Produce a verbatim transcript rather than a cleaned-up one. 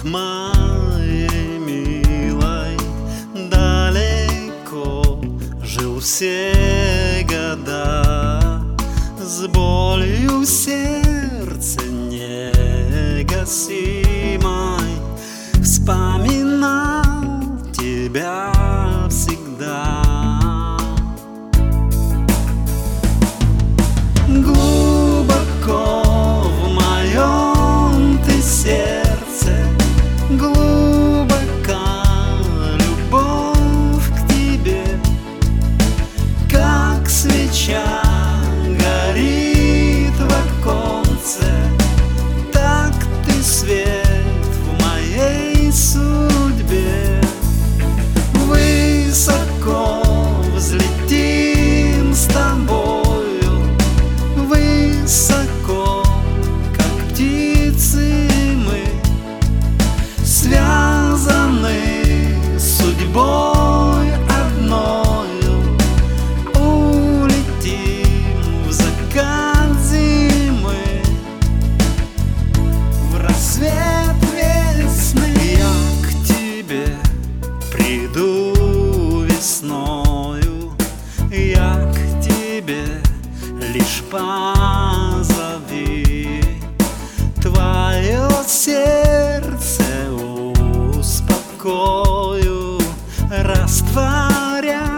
моей милой далеко жил все года, с болью в сердце негасимой вспоминал тебя всегда. Глубоко в моем ты сердце, глубока любовь к тебе, как свеча горит в оконце, так ты свет в моей судьбе. Высоко взлетим с тобою, высоко, как птицы мы, связаны судьбой одною, улетим в закат зимы, в рассвет весны. Я к тебе приду весною, я к тебе лишь позови, твое сердце успокою, растворя